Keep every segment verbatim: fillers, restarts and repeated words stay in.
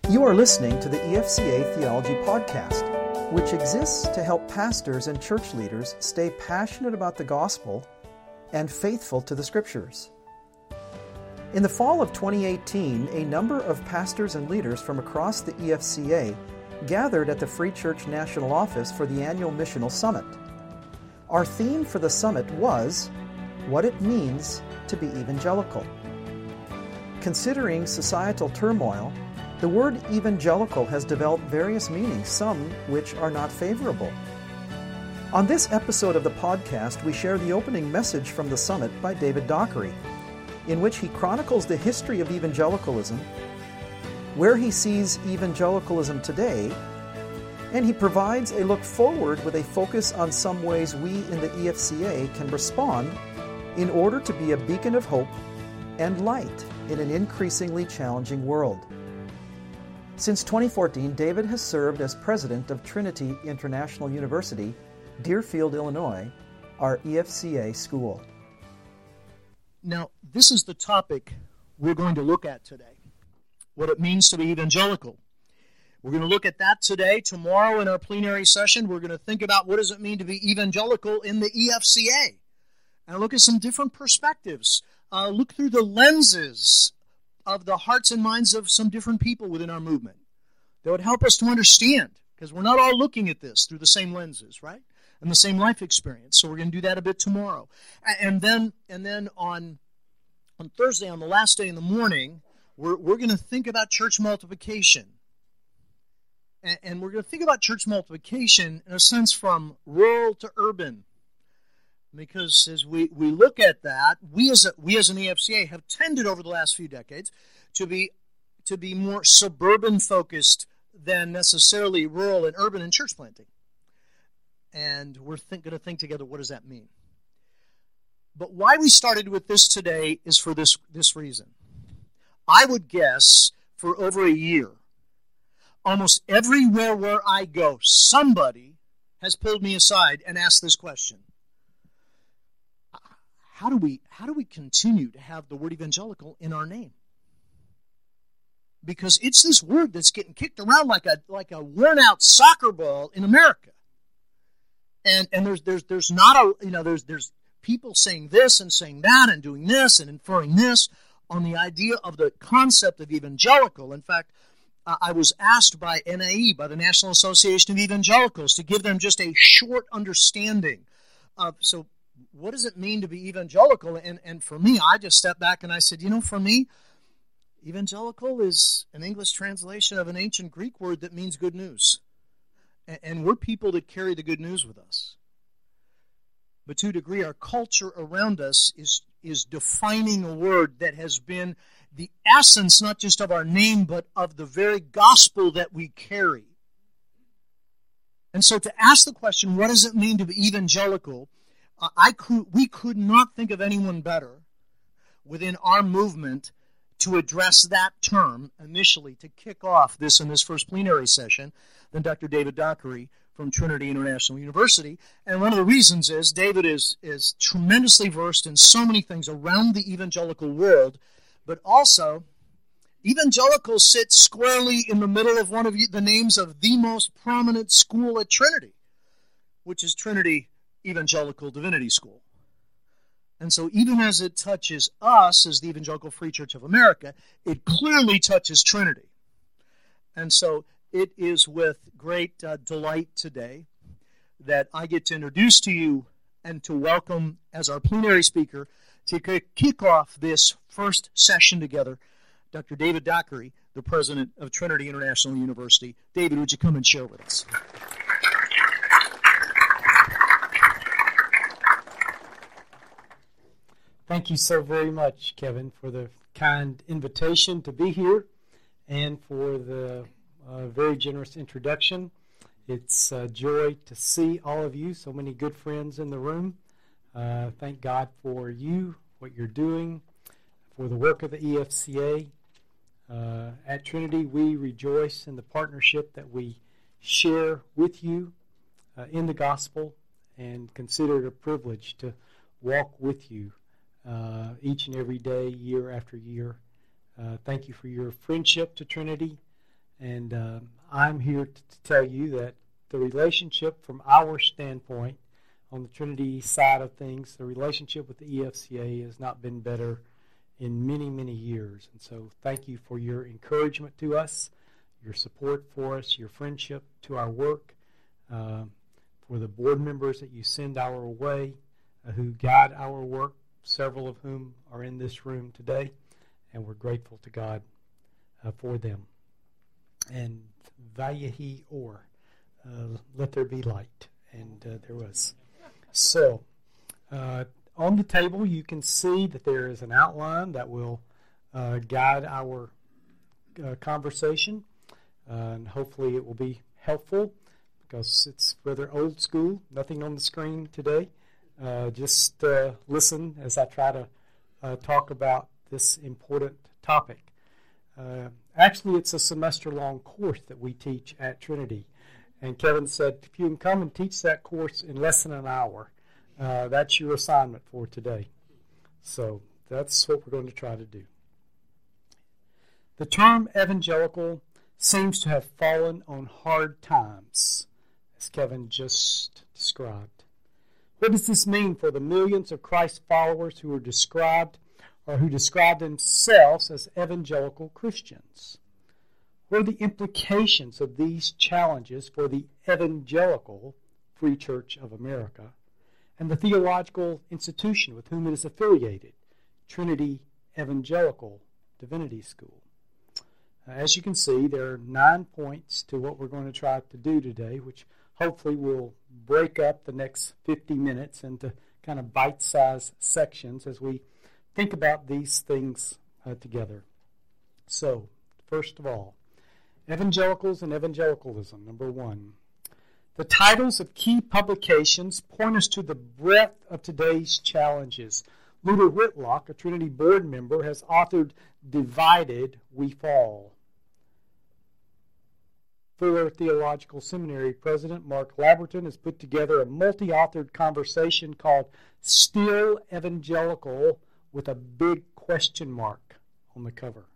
You are listening to the E F C A Theology Podcast, which exists to help pastors and church leaders stay passionate about the gospel and faithful to the Scriptures. In the fall of twenty eighteen, a number of pastors and leaders from across the E F C A gathered at the Free Church National Office for the annual Missional Summit. Our theme for the summit was, What It Means to be Evangelical. Considering societal turmoil, the word evangelical has developed various meanings, some which are not favorable. On this episode of the podcast, we share the opening message from the summit by David Dockery, in which he chronicles the history of evangelicalism, where he sees evangelicalism today, and he provides a look forward with a focus on some ways we in the E F C A can respond in order to be a beacon of hope and light in an increasingly challenging world. Since twenty fourteen, David has served as president of Trinity International University, Deerfield, Illinois, our E F C A school. Now, this is the topic we're going to look at today, what it means to be evangelical. We're going to look at that today. Tomorrow in our plenary session, we're going to think about what does it mean to be evangelical in the E F C A. And look at some different perspectives. Uh, look through the lenses of the hearts and minds of some different people within our movement that would help us to understand, because we're not all looking at this through the same lenses, right? And the same life experience. So we're going to do that a bit tomorrow. And then and then on on Thursday, on the last day in the morning, we're, we're going to think about church multiplication. And, and we're going to think about church multiplication in a sense from rural to urban. Because as we, we look at that, we as a, we as an E F C A have tended over the last few decades to be to be more suburban focused than necessarily rural and urban in church planting. And we're think, going to think together, what does that mean? But why we started with this today is for this, this reason. I would guess for over a year, almost everywhere where I go, somebody has pulled me aside and asked this question. How do we how do we continue to have the word evangelical in our name? Because it's this word that's getting kicked around like a like a worn out soccer ball in America. And and there's there's there's not a you know there's there's people saying this and saying that and doing this and inferring this on the idea of the concept of evangelical. In fact, uh, I was asked by N A E, by the National Association of Evangelicals, to give them just a short understanding of so. What does it mean to be evangelical? And, and for me, I just stepped back and I said, you know, for me, evangelical is an English translation of an ancient Greek word that means good news. And, and we're people that carry the good news with us. But to a degree, our culture around us is, is defining a word that has been the essence, not just of our name, but of the very gospel that we carry. And so to ask the question, what does it mean to be evangelical? Uh, I could, we could not think of anyone better within our movement to address that term initially, to kick off this in this first plenary session than Doctor David Dockery from Trinity International University. And one of the reasons is David is, is tremendously versed in so many things around the evangelical world, but also evangelical sits squarely in the middle of one of the names of the most prominent school at Trinity, which is Trinity Evangelical Divinity School. And so even as it touches us as the Evangelical Free Church of America, it clearly touches Trinity. And so it is with great uh, delight today that I get to introduce to you and to welcome as our plenary speaker to kick off this first session together, Doctor David Dockery, the president of Trinity International University. David, would you come and share with us? Thank you so very much, Kevin, for the kind invitation to be here and for the uh, very generous introduction. It's a joy to see all of you, so many good friends in the room. Uh, thank God for you, what you're doing, for the work of the E F C A. Uh, at Trinity, we rejoice in the partnership that we share with you uh, in the gospel and consider it a privilege to walk with you uh, each and every day, year after year. Uh, thank you for your friendship to Trinity And uh, I'm here to, to tell you that the relationship from our standpoint on the Trinity side of things, the relationship with the E F C A has not been better in many, many years. And so thank you for your encouragement to us, your support for us, your friendship to our work, uh, for the board members that you send our way, uh, who guide our work, several of whom are in this room today, and we're grateful to God uh, for them. And Vayahi Or, uh, let there be light, and uh, there was. So, uh, on the table you can see that there is an outline that will uh, guide our uh, conversation, uh, and hopefully it will be helpful because it's rather old school. Nothing on the screen today. Uh, just uh, listen as I try to uh, talk about this important topic. Uh, actually, it's a semester-long course that we teach at Trinity. And Kevin said, if you can come and teach that course in less than an hour, uh, that's your assignment for today. So that's what we're going to try to do. The term evangelical seems to have fallen on hard times, as Kevin just described. What does this mean for the millions of Christ followers who are described or who describe themselves as evangelical Christians? What are the implications of these challenges for the evangelical Free Church of America and the theological institution with whom it is affiliated, Trinity Evangelical Divinity School? As you can see, there are nine points to what we're going to try to do today, which hopefully will break up the next fifty minutes into kind of bite-sized sections as we think about these things uh, together. So, first of all, evangelicals and evangelicalism, number one. The titles of key publications point us to the breadth of today's challenges. Luther Whitlock, a Trinity board member, has authored Divided We Fall. Fuller Theological Seminary President Mark Labberton has put together a multi-authored conversation called Still Evangelical, with a big question mark on the cover.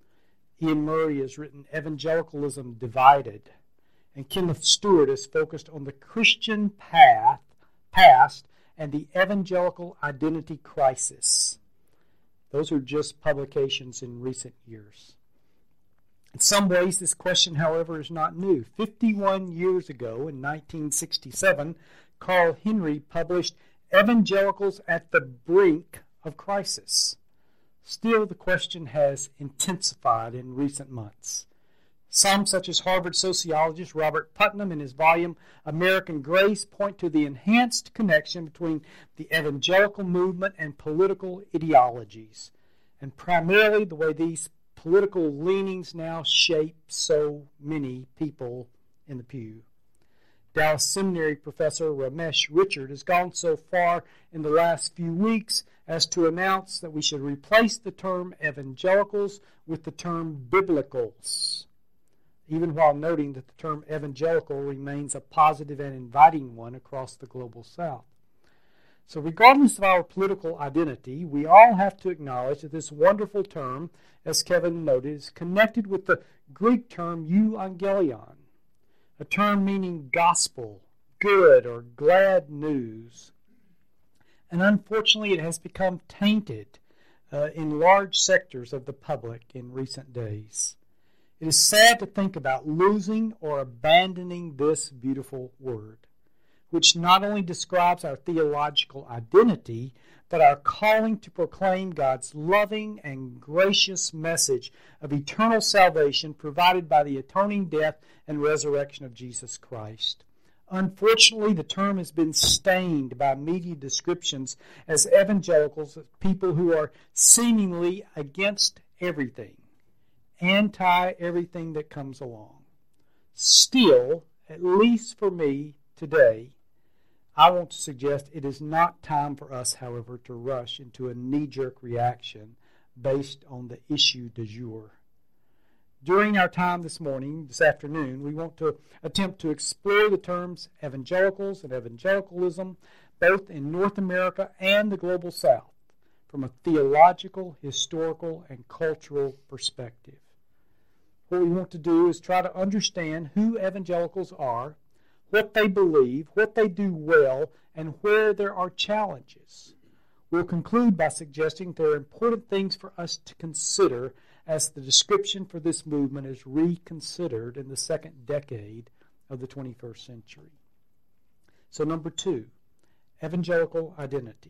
Ian Murray has written Evangelicalism Divided, and Kenneth Stewart is focused on the Christian path, past and the evangelical identity crisis. Those are just publications in recent years. In some ways, this question, however, is not new. fifty-one years ago, in nineteen sixty-seven, Carl Henry published Evangelicals at the Brink of Crisis. Still, the question has intensified in recent months. Some, such as Harvard sociologist Robert Putnam in his volume American Grace, point to the enhanced connection between the evangelical movement and political ideologies, and primarily the way these political leanings now shape so many people in the pew. Dallas Seminary professor Ramesh Richard has gone so far in the last few weeks as to announce that we should replace the term evangelicals with the term biblicals, even while noting that the term evangelical remains a positive and inviting one across the global South. So regardless of our political identity, we all have to acknowledge that this wonderful term, as Kevin noted, is connected with the Greek term euangelion, a term meaning gospel, good, or glad news. And unfortunately, it has become tainted uh, in large sectors of the public in recent days. It is sad to think about losing or abandoning this beautiful word, which not only describes our theological identity, but our calling to proclaim God's loving and gracious message of eternal salvation provided by the atoning death and resurrection of Jesus Christ. Unfortunately, the term has been stained by media descriptions as evangelicals, people who are seemingly against everything, anti-everything that comes along. Still, at least for me today, I want to suggest it is not time for us, however, to rush into a knee-jerk reaction based on the issue du jour. During our time this morning, this afternoon, we want to attempt to explore the terms evangelicals and evangelicalism, both in North America and the global South, from a theological, historical, and cultural perspective. what we want to do is try to understand who evangelicals are, what they believe, what they do well, and where there are challenges. We'll conclude by suggesting there are important things for us to consider as the description for this movement is reconsidered in the second decade of the twenty-first century. So number two, evangelical identity.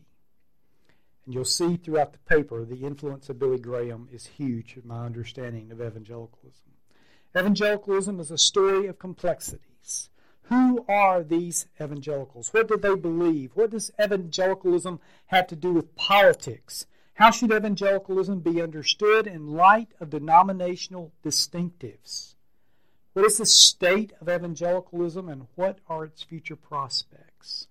And you'll see throughout the paper the influence of Billy Graham is huge in my understanding of evangelicalism. Evangelicalism is a story of complexities. Who are these evangelicals? What do they believe? What does evangelicalism have to do with politics? How should evangelicalism be understood in light of denominational distinctives? What is the state of evangelicalism and what are its future prospects?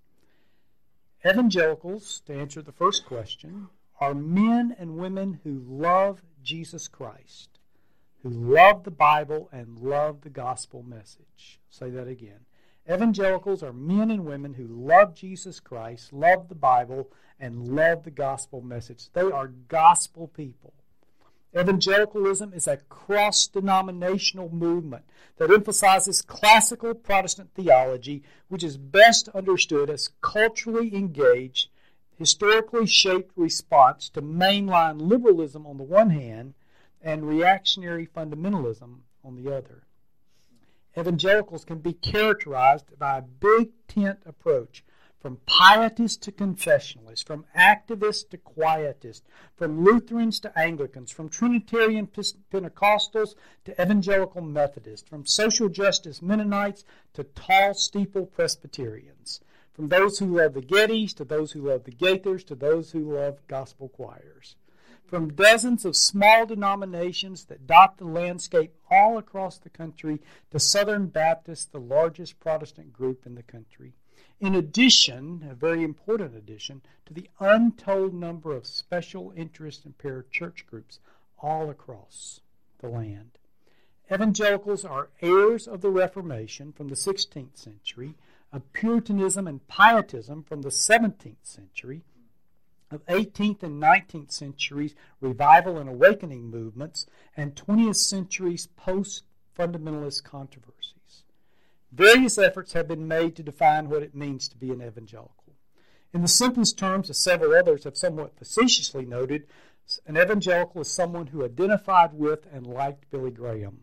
Evangelicals, to answer the first question, are men and women who love Jesus Christ, who love the Bible and love the gospel message. I'll say that again. Evangelicals are men and women who love Jesus Christ, love the Bible, and love the gospel message. They are gospel people. Evangelicalism is a cross-denominational movement that emphasizes classical Protestant theology, which is best understood as culturally engaged, historically shaped response to mainline liberalism on the one hand and reactionary fundamentalism on the other. Evangelicals can be characterized by a big tent approach, from pietists to confessionalists, from activists to quietists, from Lutherans to Anglicans, from Trinitarian Pentecostals to Evangelical Methodists, from social justice Mennonites to tall steeple Presbyterians, from those who love the Gettys to those who love the Gaithers to those who love gospel choirs. From dozens of small denominations that dot the landscape all across the country to Southern Baptists, the largest Protestant group in the country. In addition, a very important addition, to the untold number of special interest and parachurch groups all across the land. Evangelicals are heirs of the Reformation from the sixteenth century, of Puritanism and Pietism from the seventeenth century, of eighteenth and nineteenth centuries revival and awakening movements, and twentieth century's post-fundamentalist controversies. Various efforts have been made to define what it means to be an evangelical. In the simplest terms, as several others have somewhat facetiously noted, an evangelical is someone who identified with and liked Billy Graham.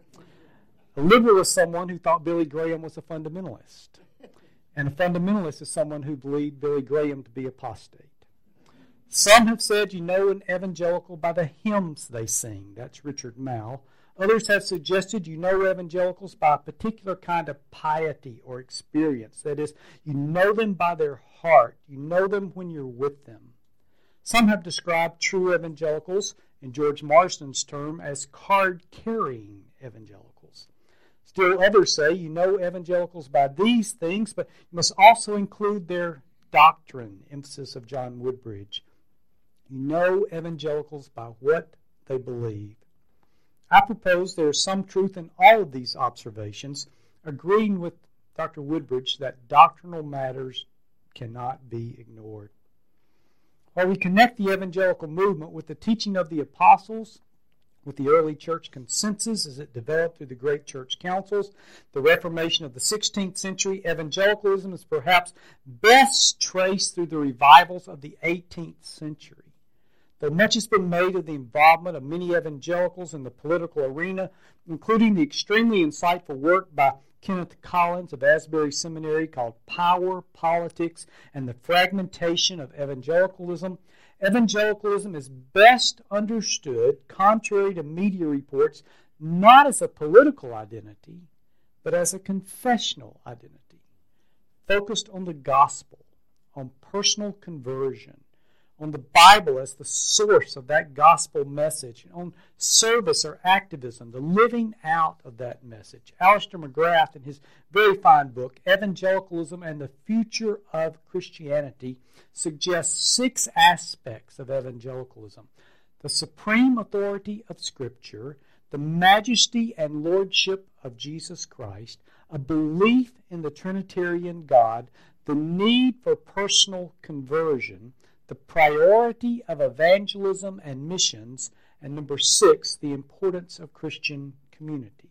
A liberal is someone who thought Billy Graham was a fundamentalist. And a fundamentalist is someone who believed Billy Graham to be apostate. Some have said you know an evangelical by the hymns they sing. That's Richard Mouw. Others have suggested you know evangelicals by a particular kind of piety or experience. That is, you know them by their heart. You know them when you're with them. Some have described true evangelicals, in George Marsden's term, as card-carrying evangelicals. Still others say you know evangelicals by these things, but you must also include their doctrine, emphasis of John Woodbridge. You know evangelicals by what they believe. I propose there is some truth in all of these observations, agreeing with Doctor Woodbridge that doctrinal matters cannot be ignored. While we connect the evangelical movement with the teaching of the apostles, with the early church consensus as it developed through the great church councils, the Reformation of the sixteenth century, evangelicalism is perhaps best traced through the revivals of the eighteenth century. Though much has been made of the involvement of many evangelicals in the political arena, including the extremely insightful work by Kenneth Collins of Asbury Seminary called Power, Politics, and the Fragmentation of Evangelicalism, evangelicalism is best understood, contrary to media reports, not as a political identity, but as a confessional identity, focused on the gospel, on personal conversion, on the Bible as the source of that gospel message, on service or activism, the living out of that message. Alistair McGrath, in his very fine book, Evangelicalism and the Future of Christianity, suggests six aspects of evangelicalism: the supreme authority of Scripture, the majesty and lordship of Jesus Christ, a belief in the Trinitarian God, the need for personal conversion, the priority of evangelism and missions, and number six, the importance of Christian community.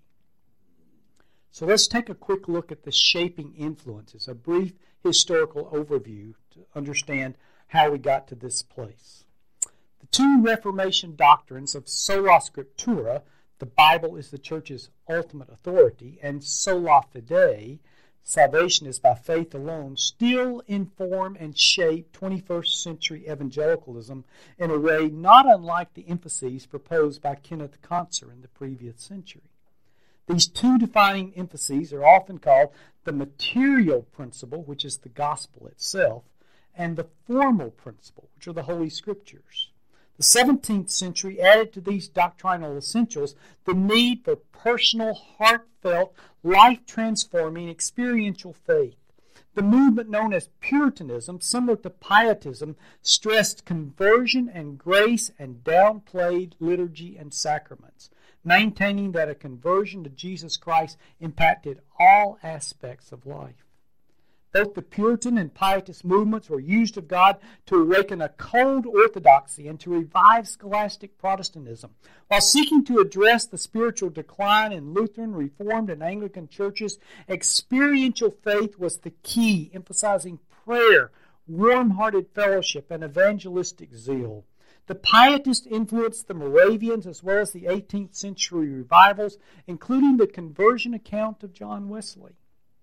So let's take a quick look at the shaping influences, a brief historical overview to understand how we got to this place. The two Reformation doctrines of sola scriptura, the Bible is the church's ultimate authority, and sola fide, salvation is by faith alone, still inform and shape twenty-first century evangelicalism in a way not unlike the emphases proposed by Kenneth Kantzer in the previous century. These two defining emphases are often called the material principle, which is the gospel itself, and the formal principle, which are the Holy Scriptures. The seventeenth century added to these doctrinal essentials the need for personal, heartfelt, life-transforming, experiential faith. The movement known as Puritanism, similar to Pietism, stressed conversion and grace and downplayed liturgy and sacraments, maintaining that a conversion to Jesus Christ impacted all aspects of life. Both the Puritan and Pietist movements were used of God to awaken a cold orthodoxy and to revive scholastic Protestantism. While seeking to address the spiritual decline in Lutheran, Reformed, and Anglican churches, experiential faith was the key, emphasizing prayer, warm-hearted fellowship, and evangelistic zeal. The Pietists influenced the Moravians as well as the eighteenth century revivals, including the conversion account of John Wesley.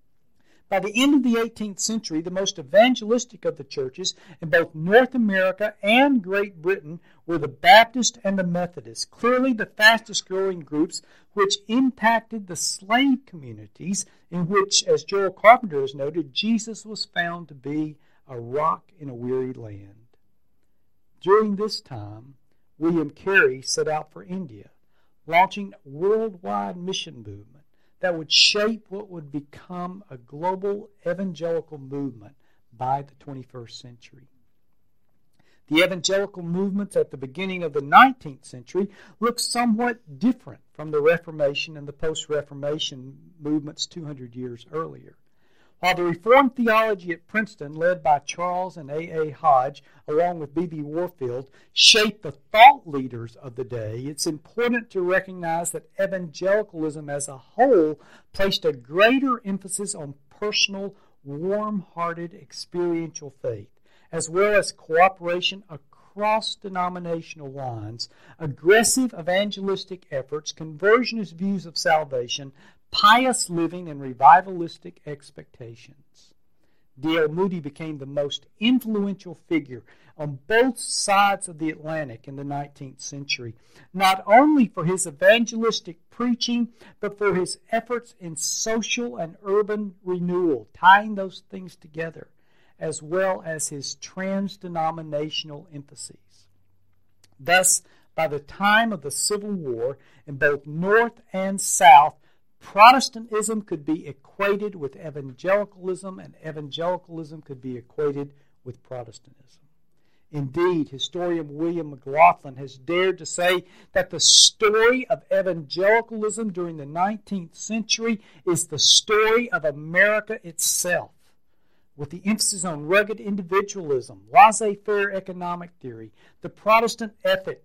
By the end of the eighteenth century, the most evangelistic of the churches in both North America and Great Britain were the Baptist and the Methodist, clearly the fastest growing groups, which impacted the slave communities in which, as Joel Carpenter has noted, Jesus was found to be a rock in a weary land. During this time, William Carey set out for India, launching a worldwide mission movement that would shape what would become a global evangelical movement by the twenty-first century. The evangelical movements at the beginning of the nineteenth century looked somewhat different from the Reformation and the post-Reformation movements two hundred years earlier. While the Reformed theology at Princeton, led by Charles and A A Hodge, along with B B Warfield, shaped the thought leaders of the day, it's important to recognize that evangelicalism as a whole placed a greater emphasis on personal, warm-hearted, experiential faith, as well as cooperation across denominational lines, aggressive evangelistic efforts, conversionist views of salvation, pious living, and revivalistic expectations. D L Moody became the most influential figure on both sides of the Atlantic in the nineteenth century, not only for his evangelistic preaching, but for his efforts in social and urban renewal, tying those things together, as well as his trans-denominational emphases. Thus, by the time of the Civil War, in both North and South, Protestantism could be equated with evangelicalism, and evangelicalism could be equated with Protestantism. Indeed, historian William McLaughlin has dared to say that the story of evangelicalism during the nineteenth century is the story of America itself, with the emphasis on rugged individualism, laissez-faire economic theory, the Protestant ethic,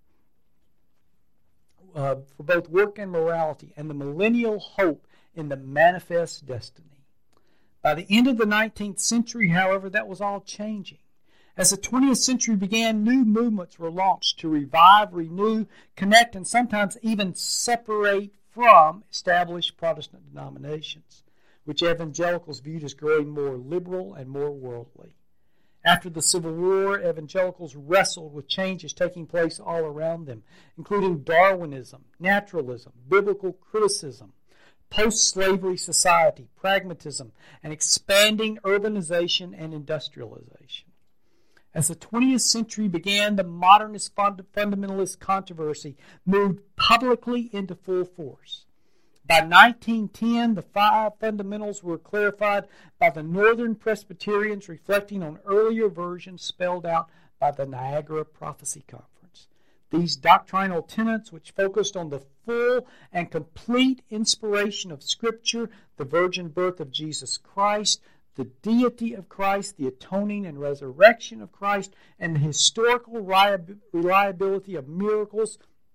Uh, for both work and morality, and the millennial hope in the manifest destiny. By the end of the nineteenth century, however, that was all changing. As the twentieth century began, new movements were launched to revive, renew, connect, and sometimes even separate from established Protestant denominations, which evangelicals viewed as growing more liberal and more worldly. After the Civil War, evangelicals wrestled with changes taking place all around them, including Darwinism, naturalism, biblical criticism, post-slavery society, pragmatism, and expanding urbanization and industrialization. As the twentieth century began, the modernist fundamentalist controversy moved publicly into full force. By nineteen ten, the five fundamentals were clarified by the Northern Presbyterians, reflecting on earlier versions spelled out by the Niagara Prophecy Conference. These doctrinal tenets, which focused on the full and complete inspiration of Scripture, the virgin birth of Jesus Christ, the deity of Christ, the atoning and resurrection of Christ, and the historical reliability of miracles,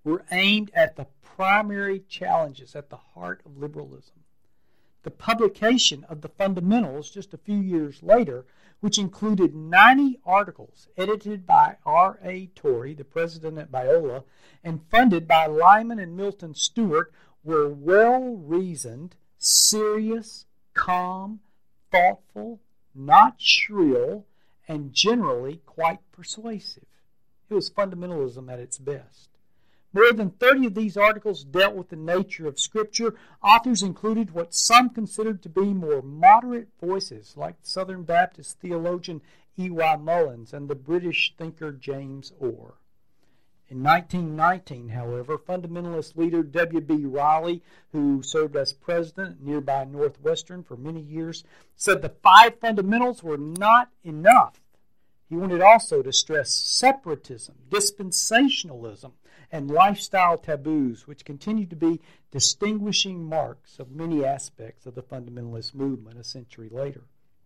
were aimed at the primary challenges at the heart of liberalism. The publication of the Fundamentals just a few years later, which included ninety articles edited by R A Torrey, the president at Biola, and funded by Lyman and Milton Stewart, were well-reasoned, serious, calm, thoughtful, not shrill, and generally quite persuasive. It was fundamentalism at its best. More than thirty of these articles dealt with the nature of Scripture. Authors included what some considered to be more moderate voices, like Southern Baptist theologian E Y Mullins and the British thinker James Orr. In nineteen nineteen, however, fundamentalist leader W B Riley, who served as president at nearby Northwestern for many years, said the five fundamentals were not enough. He wanted also to stress separatism, dispensationalism, and lifestyle taboos, which continue to be distinguishing marks of many aspects of the fundamentalist movement a century later.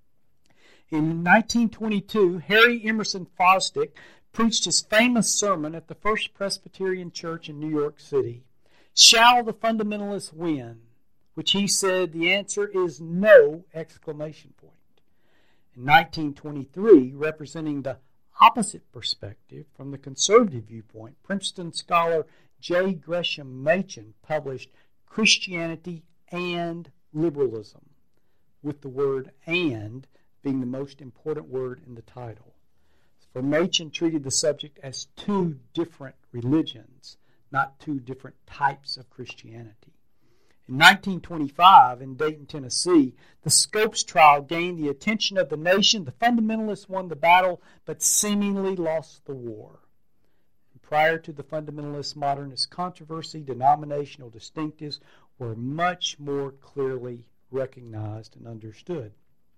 In nineteen twenty-two, Harry Emerson Fosdick preached his famous sermon at the First Presbyterian Church in New York City, "Shall the Fundamentalists Win?" which he said the answer is no! Exclamation point. In nineteen twenty-three, representing the opposite perspective from the conservative viewpoint, Princeton scholar J. Gresham Machen published Christianity and Liberalism, with the word "and" being the most important word in the title. For Machen treated the subject as two different religions, not two different types of Christianity. In nineteen twenty-five, in Dayton, Tennessee, the Scopes trial gained the attention of the nation. The fundamentalists won the battle, but seemingly lost the war. And prior to the fundamentalist modernist controversy, denominational distinctives were much more clearly recognized and understood.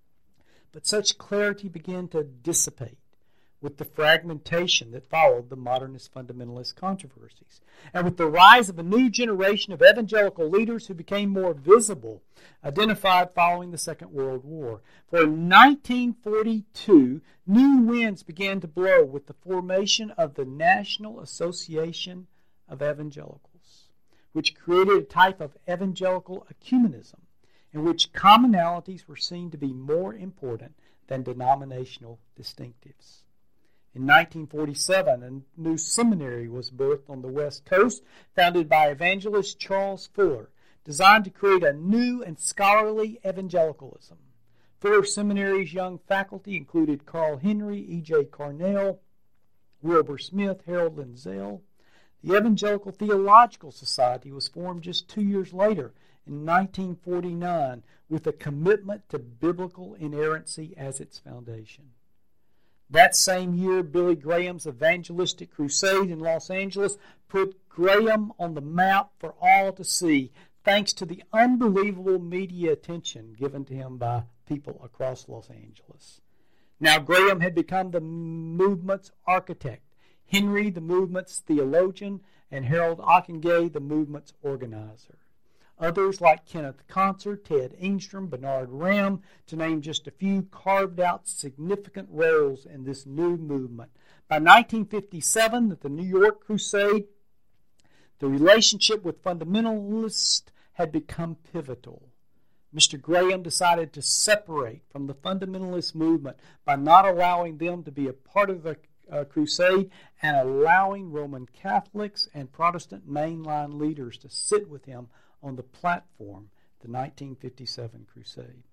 But such clarity began to dissipate with the fragmentation that followed the modernist fundamentalist controversies, and with the rise of a new generation of evangelical leaders who became more visible, identified following the Second World War. For in nineteen forty-two, new winds began to blow with the formation of the National Association of Evangelicals, which created a type of evangelical ecumenism in which commonalities were seen to be more important than denominational distinctives. In nineteen forty-seven, a new seminary was birthed on the West Coast, founded by evangelist Charles Fuller, designed to create a new and scholarly evangelicalism. Fuller Seminary's young faculty included Carl Henry, E J Carnell, Wilbur Smith, Harold Lindsell. The Evangelical Theological Society was formed just two years later, in nineteen forty-nine, with a commitment to biblical inerrancy as its foundation. That same year, Billy Graham's evangelistic crusade in Los Angeles put Graham on the map for all to see, thanks to the unbelievable media attention given to him by people across Los Angeles. Now Graham had become the movement's architect, Henry the movement's theologian, and Harold Ockenga the movement's organizer. Others like Kenneth Concert, Ted Engstrom, Bernard Ram, to name just a few, carved out significant roles in this new movement. By nineteen fifty-seven, at the New York Crusade, the relationship with fundamentalists had become pivotal. Mister Graham decided to separate from the fundamentalist movement by not allowing them to be a part of the uh, crusade and allowing Roman Catholics and Protestant mainline leaders to sit with him on the platform, the nineteen fifty-seven crusade.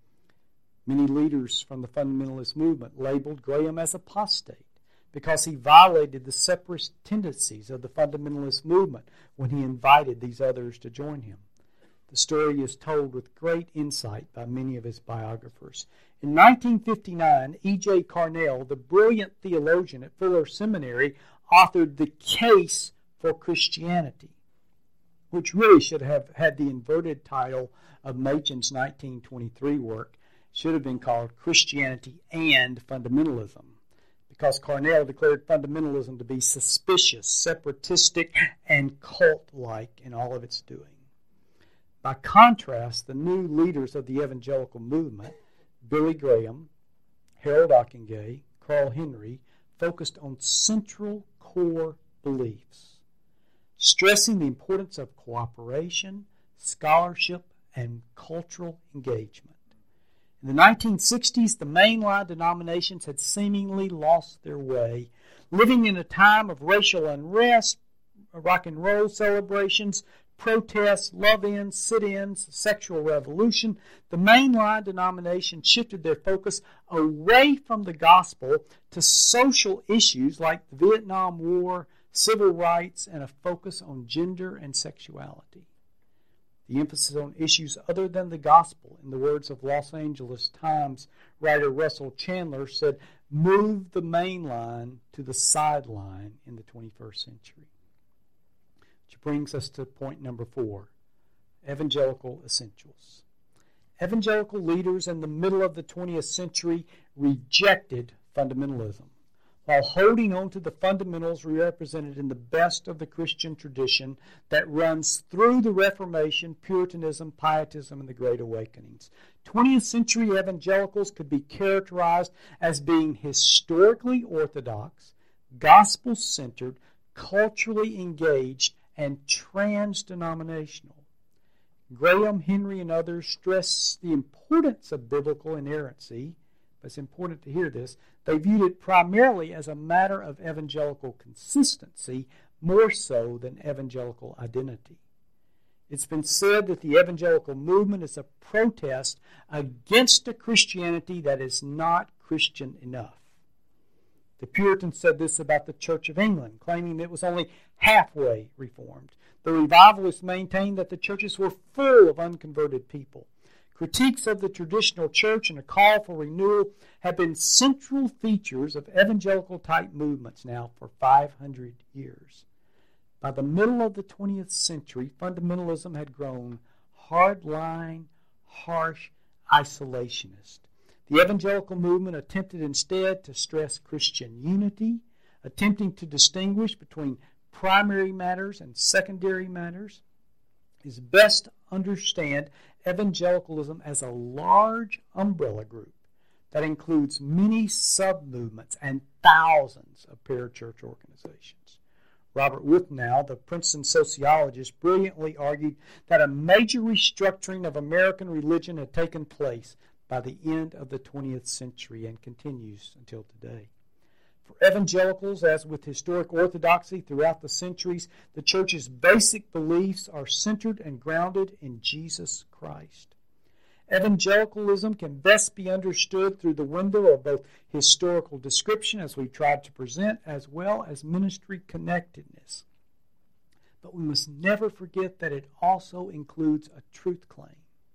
Many leaders from the fundamentalist movement labeled Graham as apostate because he violated the separatist tendencies of the fundamentalist movement when he invited these others to join him. The story is told with great insight by many of his biographers. In nineteen fifty-nine, E J Carnell, the brilliant theologian at Fuller Seminary, authored The Case for Christianity, which really should have had the inverted title of Machen's nineteen twenty-three work. It should have been called Christianity and Fundamentalism, because Carnell declared fundamentalism to be suspicious, separatistic, and cult-like in all of its doing. By contrast, the new leaders of the evangelical movement, Billy Graham, Harold Ockenga, Carl Henry, focused on central core beliefs. stressing the importance of cooperation, scholarship, and cultural engagement. In the nineteen sixties, the mainline denominations had seemingly lost their way, living in a time of racial unrest, rock and roll celebrations, protests, love-ins, sit-ins, sexual revolution. The mainline denominations shifted their focus away from the gospel to social issues like the Vietnam War, civil rights, and a focus on gender and sexuality. The emphasis on issues other than the gospel, in the words of Los Angeles Times writer Russell Chandler, said, "Move the main line to the sideline in the twenty-first century." Which brings us to point number four, evangelical essentials. Evangelical leaders in the middle of the twentieth century rejected fundamentalism, while holding on to the fundamentals represented in the best of the Christian tradition that runs through the Reformation, Puritanism, Pietism, and the Great Awakenings. twentieth century evangelicals could be characterized as being historically orthodox, gospel-centered, culturally engaged, and trans-denominational. Graham, Henry, and others stress the importance of biblical inerrancy. But it's important to hear this. They viewed it primarily as a matter of evangelical consistency, more so than evangelical identity. It's been said that the evangelical movement is a protest against a Christianity that is not Christian enough. The Puritans said this about the Church of England, claiming that it was only halfway reformed. The revivalists maintained that the churches were full of unconverted people. Critiques of the traditional church and a call for renewal have been central features of evangelical-type movements now for five hundred years. By the middle of the twentieth century, fundamentalism had grown hardline, harsh, isolationist. The evangelical movement attempted instead to stress Christian unity, attempting to distinguish between primary matters and secondary matters. Is best to understand evangelicalism as a large umbrella group that includes many sub-movements and thousands of parachurch organizations. Robert Wuthnow, the Princeton sociologist, brilliantly argued that a major restructuring of American religion had taken place by the end of the twentieth century and continues until today. For evangelicals, as with historic orthodoxy throughout the centuries, the church's basic beliefs are centered and grounded in Jesus Christ. Evangelicalism can best be understood through the window of both historical description, as we tried to present, as well as ministry connectedness. But we must never forget that it also includes a truth claim,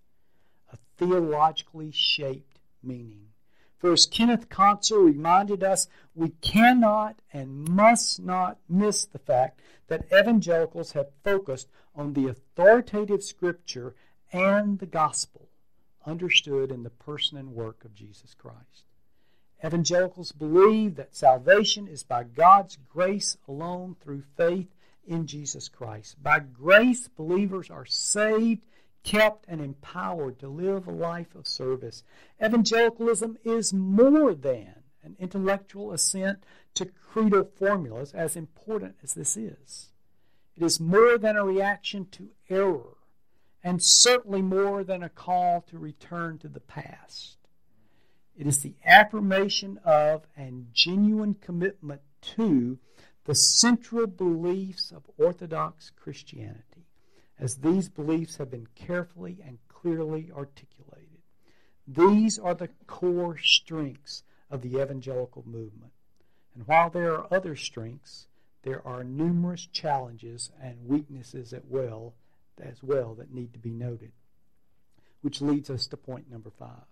a theologically shaped meaning. For as Kenneth Conser reminded us, we cannot and must not miss the fact that evangelicals have focused on the authoritative Scripture and the gospel, understood in the person and work of Jesus Christ. Evangelicals believe that salvation is by God's grace alone through faith in Jesus Christ. By grace, believers are saved, kept, and empowered to live a life of service. Evangelicalism is more than an intellectual assent to creedal formulas, as important as this is. It is more than a reaction to error, and certainly more than a call to return to the past. It is the affirmation of and genuine commitment to the central beliefs of Orthodox Christianity, as these beliefs have been carefully and clearly articulated. These are the core strengths of the evangelical movement. And while there are other strengths, there are numerous challenges and weaknesses as well, as well that need to be noted. Which leads us to point number five.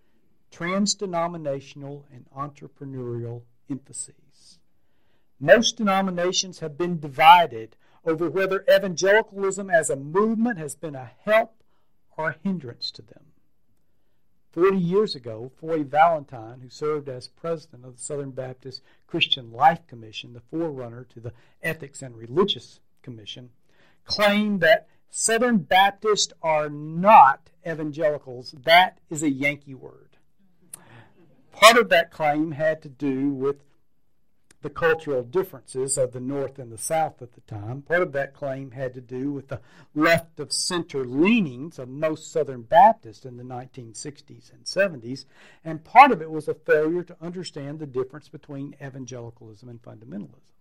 Trans-denominational and entrepreneurial emphases. Most denominations have been divided over whether evangelicalism as a movement has been a help or a hindrance to them. Forty years ago, Foy Valentine, who served as president of the Southern Baptist Christian Life Commission, the forerunner to the Ethics and Religious Commission, claimed that Southern Baptists are not evangelicals. That is a Yankee word. Part of that claim had to do with the cultural differences of the North and the South at the time. Part of that claim had to do with the left-of-center leanings of most Southern Baptists in the nineteen sixties and seventies, and part of it was a failure to understand the difference between evangelicalism and fundamentalism.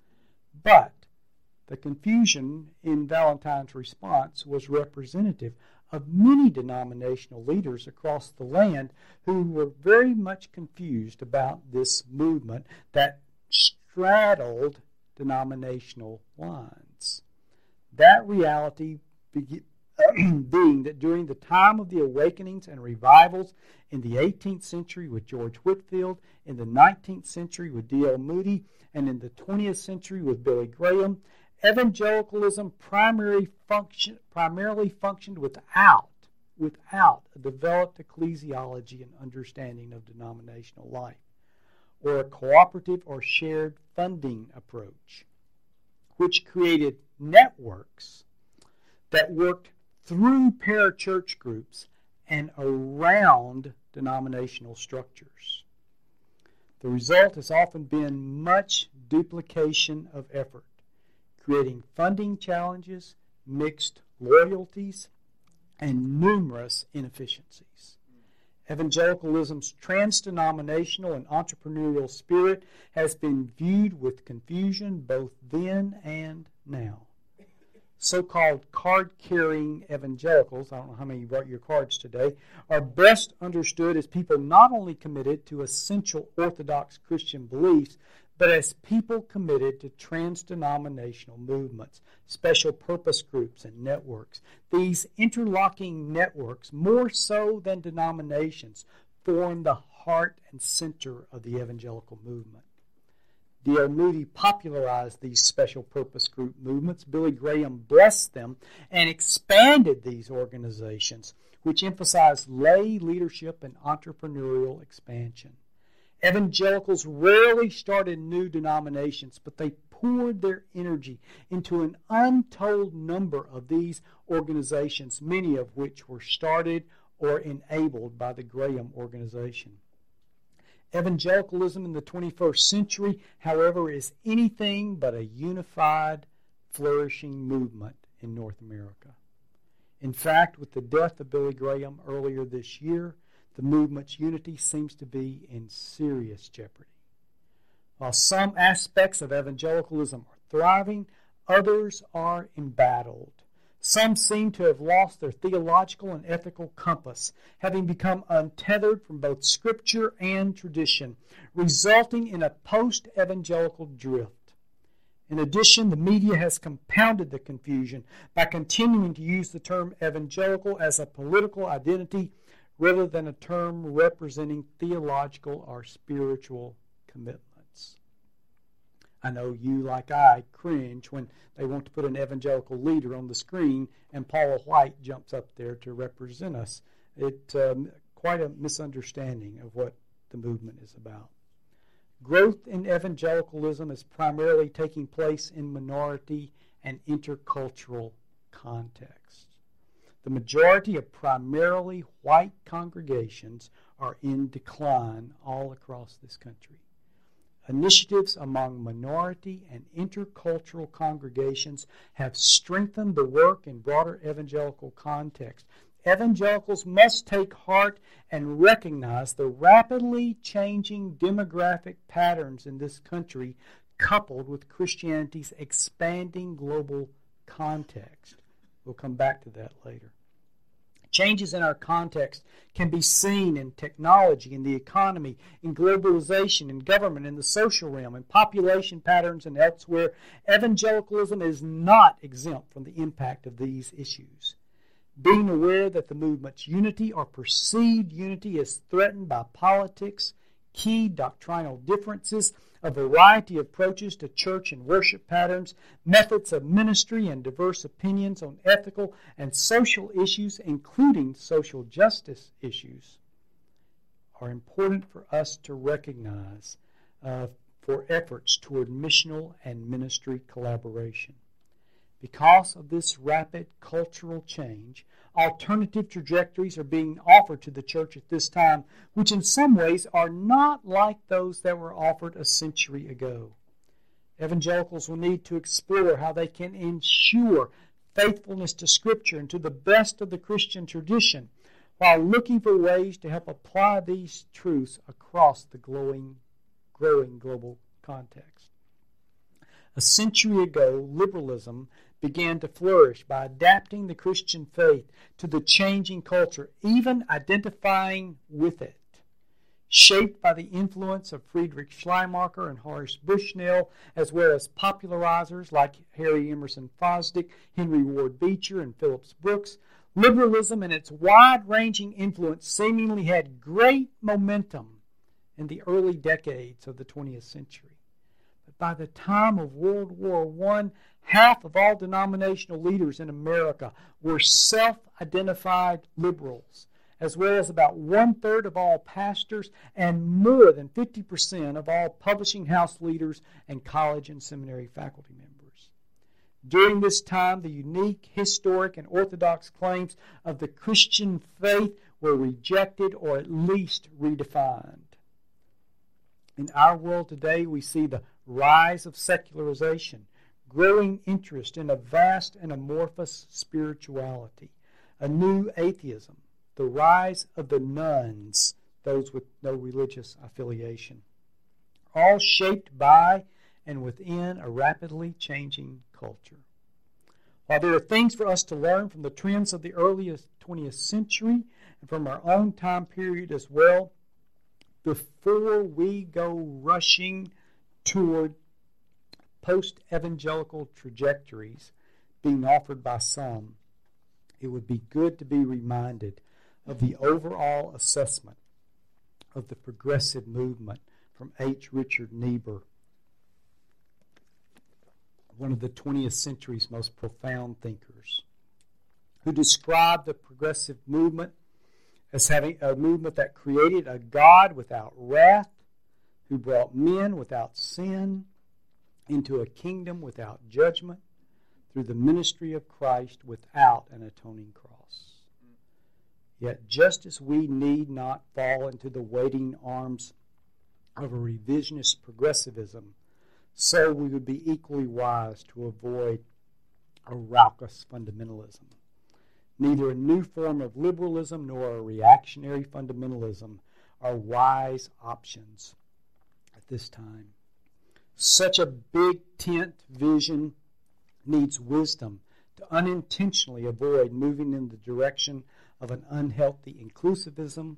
But the confusion in Valentine's response was representative of many denominational leaders across the land who were very much confused about this movement that straddled denominational lines. That reality be- being that during the time of the awakenings and revivals in the eighteenth century with George Whitefield, in the nineteenth century with D L Moody, and in the twentieth century with Billy Graham, evangelicalism primarily, function, primarily functioned without, without a developed ecclesiology and understanding of denominational life, or a cooperative or shared funding approach, which created networks that worked through parachurch groups and around denominational structures. The result has often been much duplication of effort, creating funding challenges, mixed loyalties, and numerous inefficiencies. Evangelicalism's trans-denominational and entrepreneurial spirit has been viewed with confusion both then and now. So-called card-carrying evangelicals, I don't know how many brought your cards today, are best understood as people not only committed to essential Orthodox Christian beliefs, but as people committed to trans-denominational movements, special purpose groups, and networks. These interlocking networks, more so than denominations, form the heart and center of the evangelical movement. D L Moody popularized these special purpose group movements. Billy Graham blessed them and expanded these organizations, which emphasized lay leadership and entrepreneurial expansion. Evangelicals rarely started new denominations, but they poured their energy into an untold number of these organizations, many of which were started or enabled by the Graham organization. Evangelicalism in the twenty-first century, however, is anything but a unified, flourishing movement in North America. In fact, with the death of Billy Graham earlier this year, the movement's unity seems to be in serious jeopardy. While some aspects of evangelicalism are thriving, others are embattled. Some seem to have lost their theological and ethical compass, having become untethered from both Scripture and tradition, resulting in a post-evangelical drift. In addition, the media has compounded the confusion by continuing to use the term evangelical as a political identity rather than a term representing theological or spiritual commitments. I know you, like I, cringe when they want to put an evangelical leader on the screen and Paula White jumps up there to represent us. It's um, quite a misunderstanding of what the movement is about. Growth in evangelicalism is primarily taking place in minority and intercultural contexts. The majority of primarily white congregations are in decline all across this country. Initiatives among minority and intercultural congregations have strengthened the work in broader evangelical context. Evangelicals must take heart and recognize the rapidly changing demographic patterns in this country, coupled with Christianity's expanding global context. We'll come back to that later. Changes in our context can be seen in technology, in the economy, in globalization, in government, in the social realm, in population patterns, and elsewhere. Evangelicalism is not exempt from the impact of these issues. Being aware that the movement's unity or perceived unity is threatened by politics, key doctrinal differences, a variety of approaches to church and worship patterns, methods of ministry, and diverse opinions on ethical and social issues, including social justice issues, are important for us to recognize uh, for efforts toward missional and ministry collaboration. Because of this rapid cultural change, alternative trajectories are being offered to the church at this time, which in some ways are not like those that were offered a century ago. Evangelicals will need to explore how they can ensure faithfulness to Scripture and to the best of the Christian tradition, while looking for ways to help apply these truths across the glowing, growing global context. A century ago, liberalism began to flourish by adapting the Christian faith to the changing culture, even identifying with it. Shaped by the influence of Friedrich Schleiermacher and Horace Bushnell, as well as popularizers like Harry Emerson Fosdick, Henry Ward Beecher, and Phillips Brooks, liberalism and its wide-ranging influence seemingly had great momentum in the early decades of the twentieth century. But by the time of World War One, half of all denominational leaders in America were self-identified liberals, as well as about one-third of all pastors and more than fifty percent of all publishing house leaders and college and seminary faculty members. During this time, the unique, historic, and orthodox claims of the Christian faith were rejected or at least redefined. In our world today, we see the rise of secularization, growing interest in a vast and amorphous spirituality, a new atheism, the rise of the nones, those with no religious affiliation, all shaped by and within a rapidly changing culture. While there are things for us to learn from the trends of the earliest twentieth century and from our own time period as well, before we go rushing toward post-evangelical trajectories being offered by some, it would be good to be reminded of the overall assessment of the progressive movement from H. Richard Niebuhr, one of the twentieth century's most profound thinkers, who described the progressive movement as having a movement that created a God without wrath, who brought men without sin into a kingdom without judgment through the ministry of Christ without an atoning cross. Yet just as we need not fall into the waiting arms of a revisionist progressivism, so we would be equally wise to avoid a raucous fundamentalism. Neither a new form of liberalism nor a reactionary fundamentalism are wise options at this time. Such a big tent vision needs wisdom to unintentionally avoid moving in the direction of an unhealthy inclusivism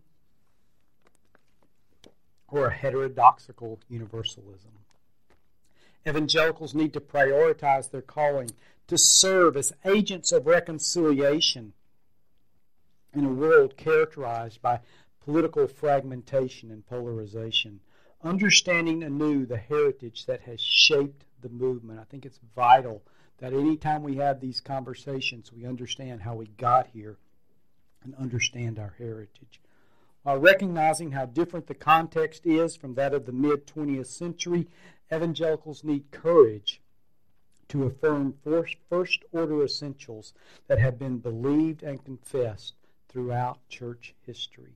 or a heterodoxical universalism. Evangelicals need to prioritize their calling to serve as agents of reconciliation in a world characterized by political fragmentation and polarization, understanding anew the heritage that has shaped the movement. I think it's vital that anytime we have these conversations, we understand how we got here and understand our heritage. While recognizing how different the context is from that of the mid-twentieth century, evangelicals need courage to affirm first-order essentials that have been believed and confessed throughout church history.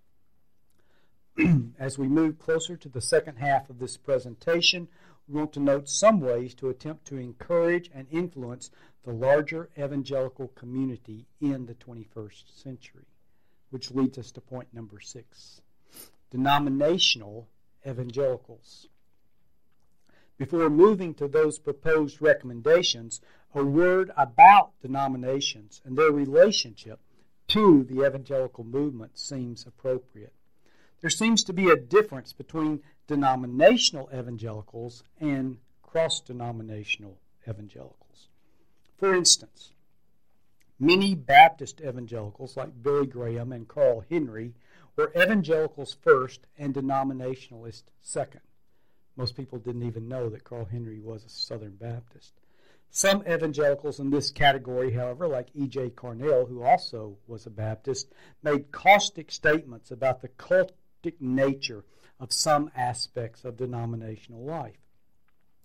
As we move closer to the second half of this presentation, we want to note some ways to attempt to encourage and influence the larger evangelical community in the twenty-first century, which leads us to point number six, denominational evangelicals. Before moving to those proposed recommendations, a word about denominations and their relationship to the evangelical movement seems appropriate. There seems to be a difference between denominational evangelicals and cross-denominational evangelicals. For instance, many Baptist evangelicals like Billy Graham and Carl Henry were evangelicals first and denominationalists second. Most people didn't even know that Carl Henry was a Southern Baptist. Some evangelicals in this category, however, like E J Carnell, who also was a Baptist, made caustic statements about the cultic nature of some aspects of denominational life.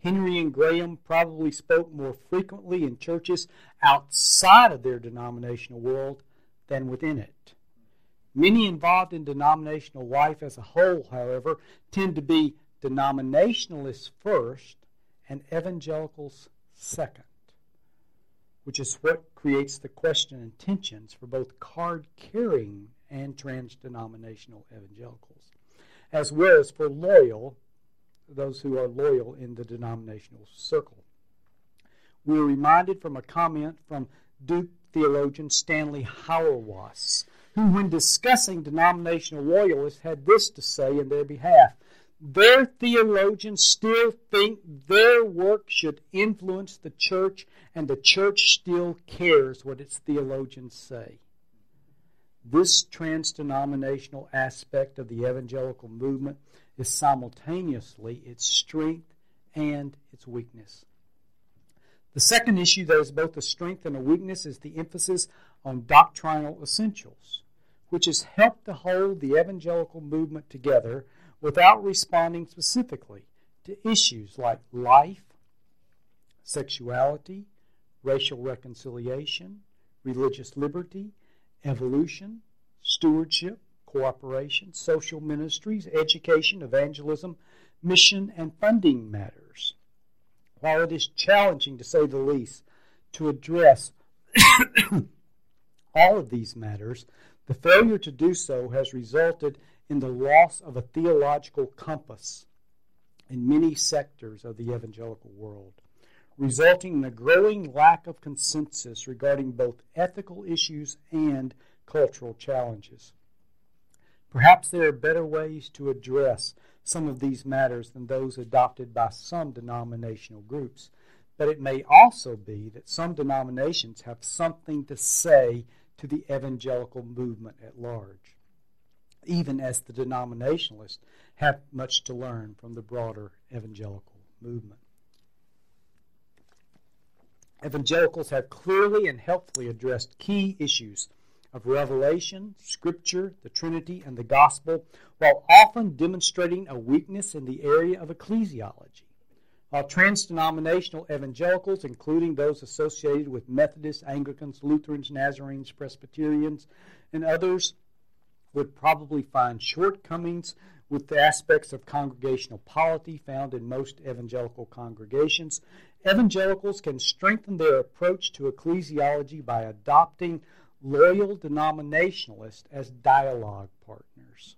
Henry and Graham probably spoke more frequently in churches outside of their denominational world than within it. Many involved in denominational life as a whole, however, tend to be denominationalists first and evangelicals second, which is what creates the question and tensions for both card-carrying and trans-denominational evangelicals, as well as for loyal, those who are loyal in the denominational circle. We're reminded from a comment from Duke theologian Stanley Hauerwas, who, when discussing denominational loyalists, had this to say in their behalf: their theologians still think their work should influence the church, and the church still cares what its theologians say. This trans-denominational aspect of the evangelical movement is simultaneously its strength and its weakness. The second issue that is both a strength and a weakness is the emphasis on doctrinal essentials, which has helped to hold the evangelical movement together without responding specifically to issues like life, sexuality, racial reconciliation, religious liberty, evolution, stewardship, cooperation, social ministries, education, evangelism, mission, and funding matters. While it is challenging, to say the least, to address all of these matters, the failure to do so has resulted in the loss of a theological compass in many sectors of the evangelical world, resulting in a growing lack of consensus regarding both ethical issues and cultural challenges. Perhaps there are better ways to address some of these matters than those adopted by some denominational groups, but it may also be that some denominations have something to say to the evangelical movement at large, even as the denominationalists have much to learn from the broader evangelical movement. Evangelicals have clearly and helpfully addressed key issues of revelation, Scripture, the Trinity, and the gospel, while often demonstrating a weakness in the area of ecclesiology. While trans-denominational evangelicals, including those associated with Methodists, Anglicans, Lutherans, Nazarenes, Presbyterians, and others, would probably find shortcomings with the aspects of congregational polity found in most evangelical congregations, evangelicals can strengthen their approach to ecclesiology by adopting loyal denominationalists as dialogue partners.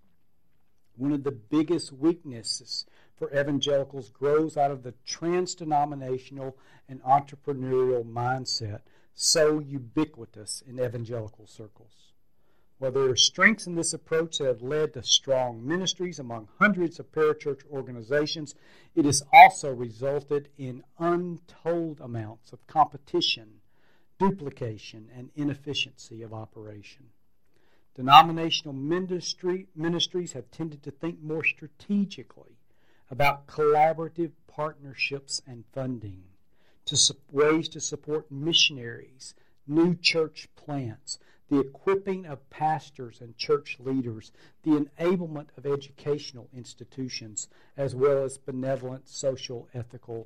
One of the biggest weaknesses for evangelicals grows out of the trans-denominational and entrepreneurial mindset so ubiquitous in evangelical circles. While there are strengths in this approach that have led to strong ministries among hundreds of parachurch organizations, it has also resulted in untold amounts of competition, duplication, and inefficiency of operation. Denominational ministry, ministries have tended to think more strategically about collaborative partnerships and funding, to su- ways to support missionaries, new church plants, the equipping of pastors and church leaders, the enablement of educational institutions, as well as benevolent social, ethical,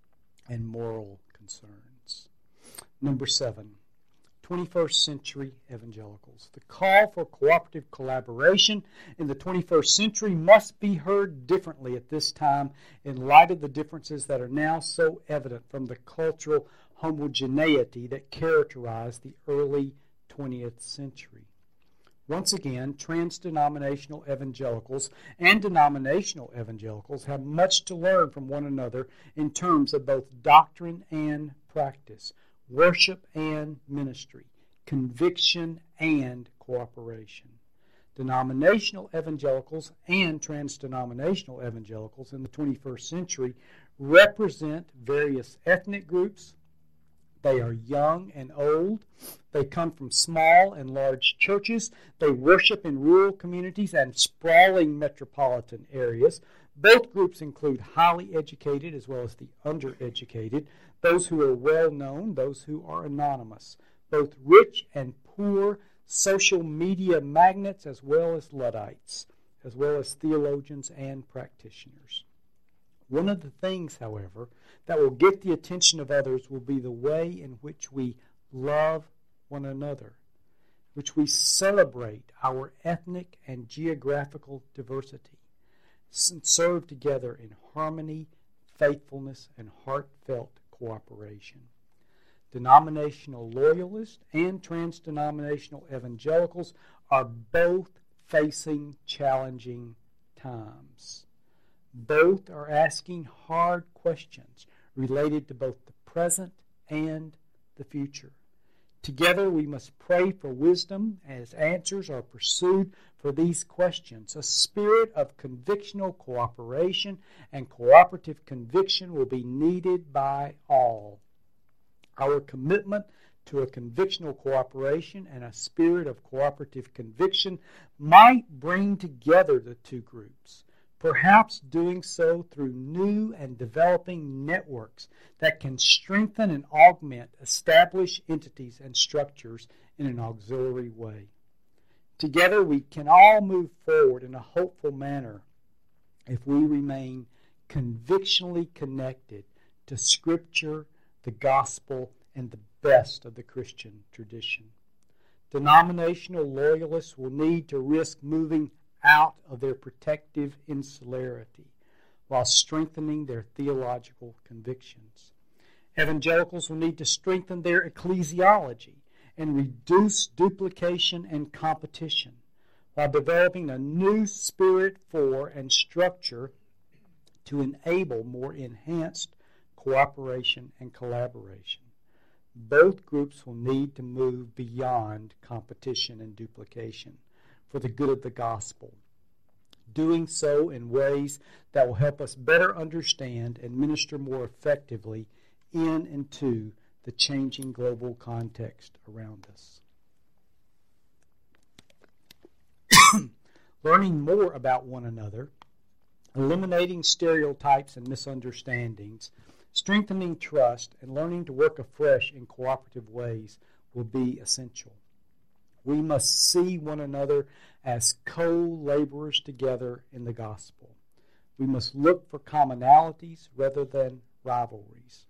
and moral concerns. Number seven, twenty-first century evangelicals. The call for cooperative collaboration in the twenty-first century must be heard differently at this time in light of the differences that are now so evident from the cultural homogeneity that characterized the early twentieth century. Once again, trans-denominational evangelicals and denominational evangelicals have much to learn from one another in terms of both doctrine and practice, worship and ministry, conviction and cooperation. Denominational evangelicals and trans-denominational evangelicals in the twenty-first century represent various ethnic groups. They are young and old. They come from small and large churches. They worship in rural communities and sprawling metropolitan areas. Both groups include highly educated as well as the undereducated, those who are well known, those who are anonymous, both rich and poor, social media magnates as well as Luddites, as well as theologians and practitioners. One of the things, however, that will get the attention of others will be the way in which we love one another, which we celebrate our ethnic and geographical diversity, and serve together in harmony, faithfulness, and heartfelt cooperation. Denominational loyalists and trans-denominational evangelicals are both facing challenging times. Both are asking hard questions related to both the present and the future. Together we must pray for wisdom as answers are pursued for these questions. A spirit of convictional cooperation and cooperative conviction will be needed by all. Our commitment to a convictional cooperation and a spirit of cooperative conviction might bring together the two groups, perhaps doing so through new and developing networks that can strengthen and augment established entities and structures in an auxiliary way. Together we can all move forward in a hopeful manner if we remain convictionally connected to Scripture, the gospel, and the best of the Christian tradition. Denominational loyalists will need to risk moving out of their protective insularity while strengthening their theological convictions. Evangelicals will need to strengthen their ecclesiology and reduce duplication and competition while developing a new spirit for and structure to enable more enhanced cooperation and collaboration. Both groups will need to move beyond competition and duplication for the good of the gospel, doing so in ways that will help us better understand and minister more effectively in and to the changing global context around us. Learning more about one another, eliminating stereotypes and misunderstandings, strengthening trust, and learning to work afresh in cooperative ways will be essential. We must see one another as co-laborers together in the gospel. We must look for commonalities rather than rivalries.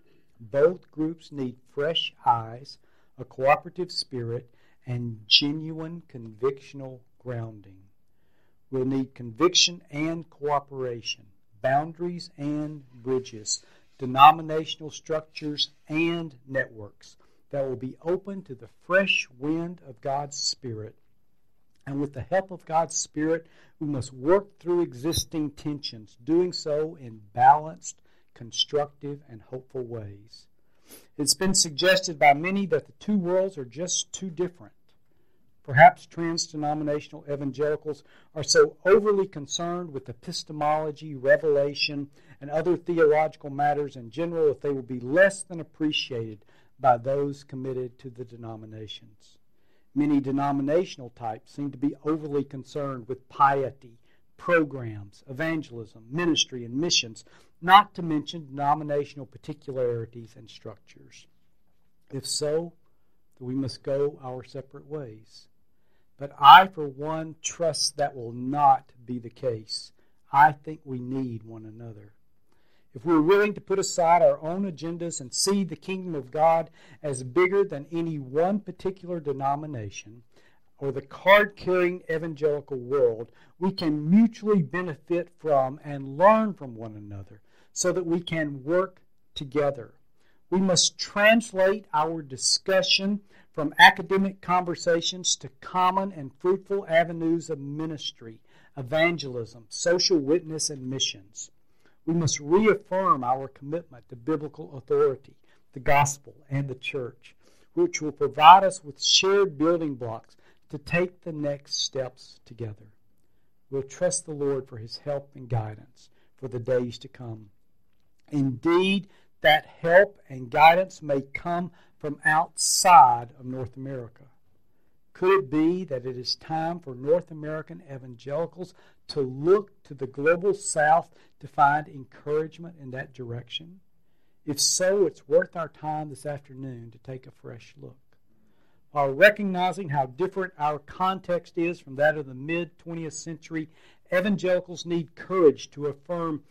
Both groups need fresh eyes, a cooperative spirit, and genuine convictional grounding. We'll need conviction and cooperation, boundaries and bridges, denominational structures and networks that will be open to the fresh wind of God's Spirit. And with the help of God's Spirit, we must work through existing tensions, doing so in balanced, constructive, and hopeful ways. It's been suggested by many that the two worlds are just too different. Perhaps trans-denominational evangelicals are so overly concerned with epistemology, revelation, and other theological matters in general that they will be less than appreciated by those committed to the denominations. Many denominational types seem to be overly concerned with piety, programs, evangelism, ministry, and missions, not to mention denominational particularities and structures. If so, then we must go our separate ways. But I, for one, trust that will not be the case. I think we need one another. If we're willing to put aside our own agendas and see the kingdom of God as bigger than any one particular denomination or the card-carrying evangelical world, we can mutually benefit from and learn from one another so that we can work together. We must translate our discussion from academic conversations to common and fruitful avenues of ministry, evangelism, social witness, and missions. We must reaffirm our commitment to biblical authority, the gospel, and the church, which will provide us with shared building blocks to take the next steps together. We'll trust the Lord for his help and guidance for the days to come. Indeed, that help and guidance may come from outside of North America. Could it be that it is time for North American evangelicals to look to the global South to find encouragement in that direction? If so, it's worth our time this afternoon to take a fresh look. While recognizing how different our context is from that of the mid-twentieth century, evangelicals need courage to affirm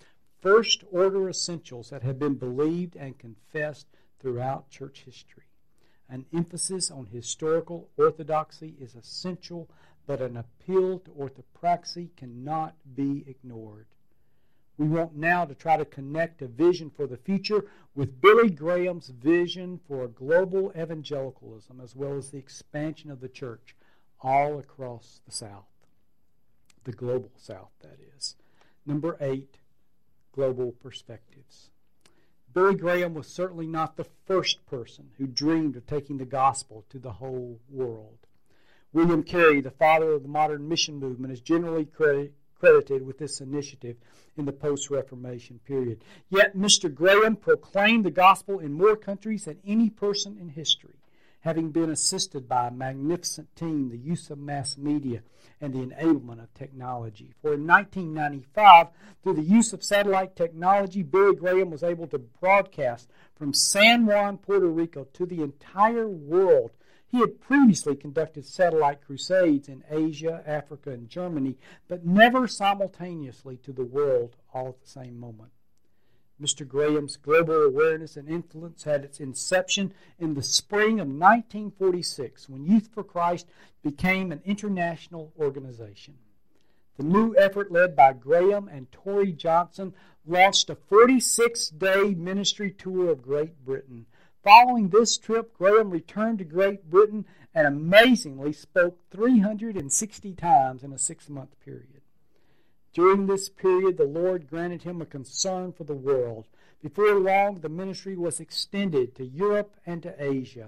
first-order essentials that have been believed and confessed throughout church history. An emphasis on historical orthodoxy is essential, but an appeal to orthopraxy cannot be ignored. We want now to try to connect a vision for the future with Billy Graham's vision for a global evangelicalism, as well as the expansion of the church all across the South. The global South, that is. Number eight, global perspectives. Billy Graham was certainly not the first person who dreamed of taking the gospel to the whole world. William Carey, the father of the modern mission movement, is generally credited credited with this initiative in the post-Reformation period. Yet Mister Graham proclaimed the gospel in more countries than any person in history, having been assisted by a magnificent team, the use of mass media, and the enablement of technology. For in nineteen ninety-five, through the use of satellite technology, Billy Graham was able to broadcast from San Juan, Puerto Rico, to the entire world. He had previously conducted satellite crusades in Asia, Africa, and Germany, but never simultaneously to the world all at the same moment. Mister Graham's global awareness and influence had its inception in the spring of nineteen forty-six, when Youth for Christ became an international organization. The new effort, led by Graham and Tory Johnson, launched a forty-six day ministry tour of Great Britain. Following this trip, Graham returned to Great Britain and amazingly spoke three hundred sixty times in a six-month period. During this period, the Lord granted him a concern for the world. Before long, the ministry was extended to Europe and to Asia.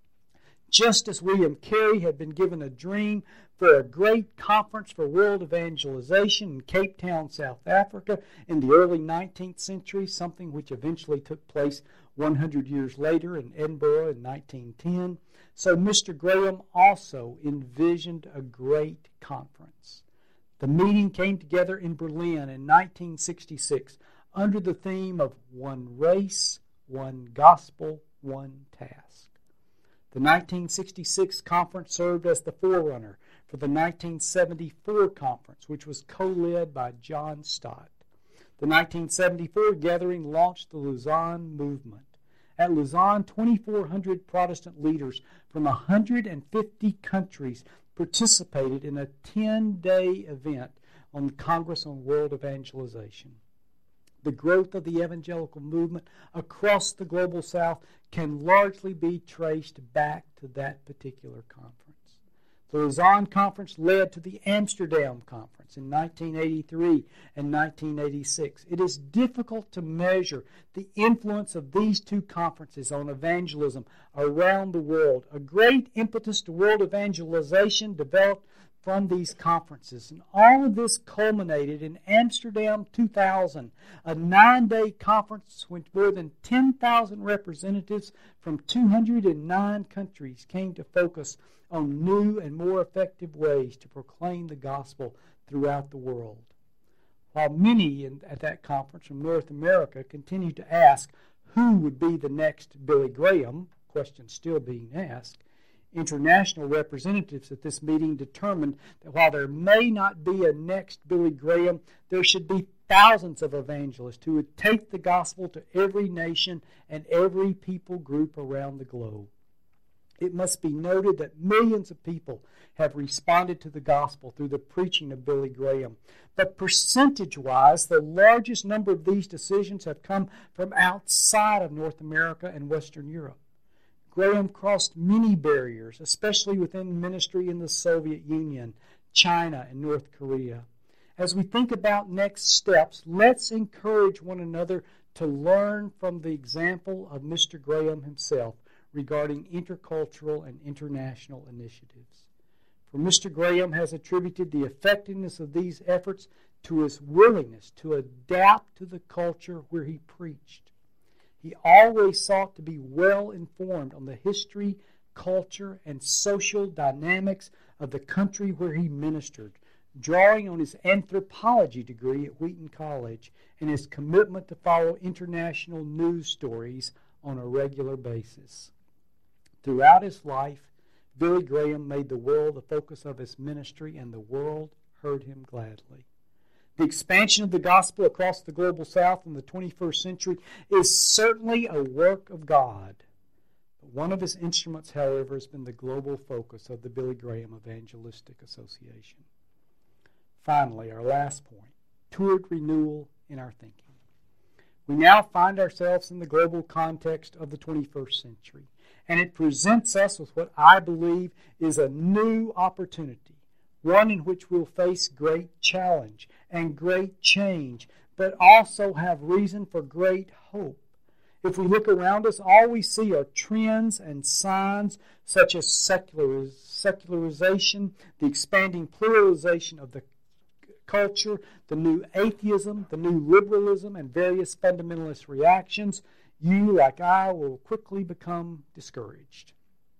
Just as William Carey had been given a dream for a great conference for world evangelization in Cape Town, South Africa in the early nineteenth century, something which eventually took place one hundred years later in Edinburgh in nineteen ten, so Mister Graham also envisioned a great conference. The meeting came together in Berlin in nineteen sixty-six under the theme of One Race, One Gospel, One Task. The nineteen sixty-six conference served as the forerunner for the nineteen seventy-four conference, which was co-led by John Stott. The nineteen seventy-four gathering launched the Lausanne movement. At Lausanne, twenty-four hundred Protestant leaders from one hundred fifty countries participated in a ten-day event on the Congress on World Evangelization. The growth of the evangelical movement across the global South can largely be traced back to that particular conference. The Lausanne Conference led to the Amsterdam Conference in nineteen eighty-three and nineteen eighty-six. It is difficult to measure the influence of these two conferences on evangelism around the world. A great impetus to world evangelization developed from these conferences, and all of this culminated in Amsterdam two thousand, a nine-day conference when more than ten thousand representatives from two hundred nine countries came to focus on new and more effective ways to proclaim the gospel throughout the world. While many in, at that conference from North America continued to ask who would be the next Billy Graham, question still being asked, international representatives at this meeting determined that while there may not be a next Billy Graham, there should be thousands of evangelists who would take the gospel to every nation and every people group around the globe. It must be noted that millions of people have responded to the gospel through the preaching of Billy Graham. But percentage-wise, the largest number of these decisions have come from outside of North America and Western Europe. Graham crossed many barriers, especially within ministry in the Soviet Union, China, and North Korea. As we think about next steps, let's encourage one another to learn from the example of Mister Graham himself regarding intercultural and international initiatives. For Mister Graham has attributed the effectiveness of these efforts to his willingness to adapt to the culture where he preached. He always sought to be well informed on the history, culture, and social dynamics of the country where he ministered, drawing on his anthropology degree at Wheaton College and his commitment to follow international news stories on a regular basis. Throughout his life, Billy Graham made the world the focus of his ministry, and the world heard him gladly. The expansion of the gospel across the global south in the twenty-first century is certainly a work of God. But one of his instruments, however, has been the global focus of the Billy Graham Evangelistic Association. Finally, our last point, toward renewal in our thinking. We now find ourselves in the global context of the twenty-first century, and it presents us with what I believe is a new opportunity, one in which we'll face great challenge and great change, but also have reason for great hope. If we look around us, all we see are trends and signs such as seculariz- secularization, the expanding pluralization of the culture, the new atheism, the new liberalism, and various fundamentalist reactions. You, like I, will quickly become discouraged.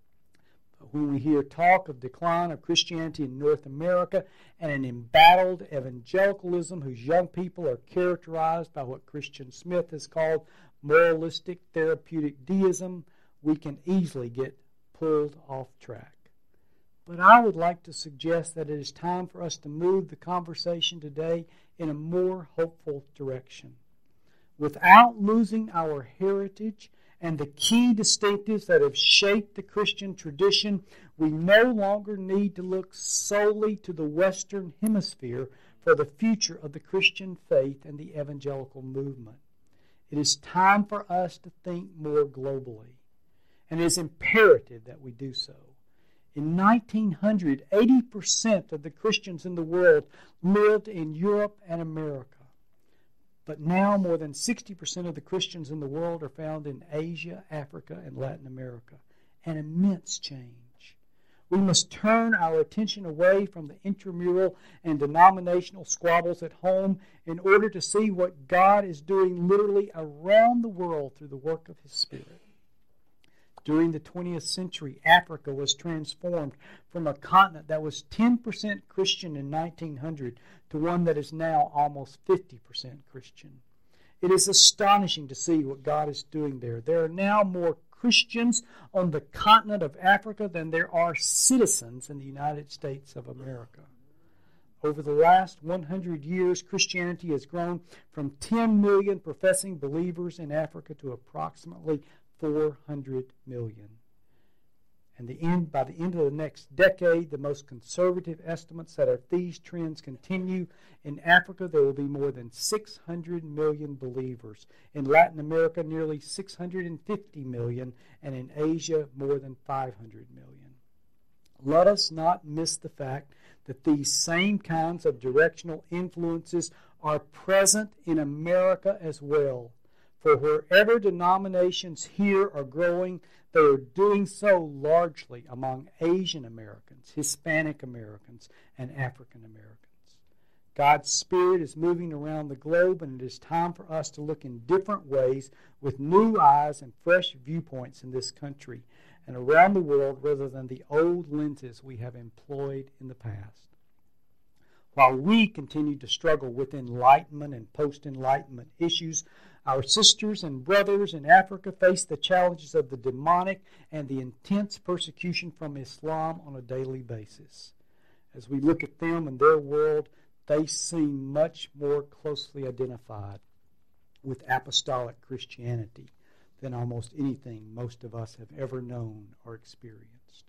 But when we hear talk of decline of Christianity in North America and an embattled evangelicalism whose young people are characterized by what Christian Smith has called moralistic therapeutic deism, we can easily get pulled off track. But I would like to suggest that it is time for us to move the conversation today in a more hopeful direction. Without losing our heritage and the key distinctives that have shaped the Christian tradition, we no longer need to look solely to the Western Hemisphere for the future of the Christian faith and the evangelical movement. It is time for us to think more globally, and it is imperative that we do so. In nineteen hundred, eighty percent of the Christians in the world lived in Europe and America. But now more than sixty percent of the Christians in the world are found in Asia, Africa, and Latin America. An immense change. We must turn our attention away from the intramural and denominational squabbles at home in order to see what God is doing literally around the world through the work of His Spirit. During the twentieth century, Africa was transformed from a continent that was ten percent Christian in nineteen hundred to one that is now almost fifty percent Christian. It is astonishing to see what God is doing there. There are now more Christians on the continent of Africa than there are citizens in the United States of America. Over the last one hundred years, Christianity has grown from ten million professing believers in Africa to approximately four hundred million. And the end, by the end of the next decade, the most conservative estimates that if these trends continue, in Africa there will be more than six hundred million believers. In Latin America, nearly six hundred fifty million, and in Asia, more than five hundred million. Let us not miss the fact that these same kinds of directional influences are present in America as well. For wherever denominations here are growing, they are doing so largely among Asian Americans, Hispanic Americans, and African Americans. God's Spirit is moving around the globe, and it is time for us to look in different ways with new eyes and fresh viewpoints in this country and around the world rather than the old lenses we have employed in the past. While we continue to struggle with Enlightenment and post-Enlightenment issues, our sisters and brothers in Africa face the challenges of the demonic and the intense persecution from Islam on a daily basis. As we look at them and their world, they seem much more closely identified with apostolic Christianity than almost anything most of us have ever known or experienced.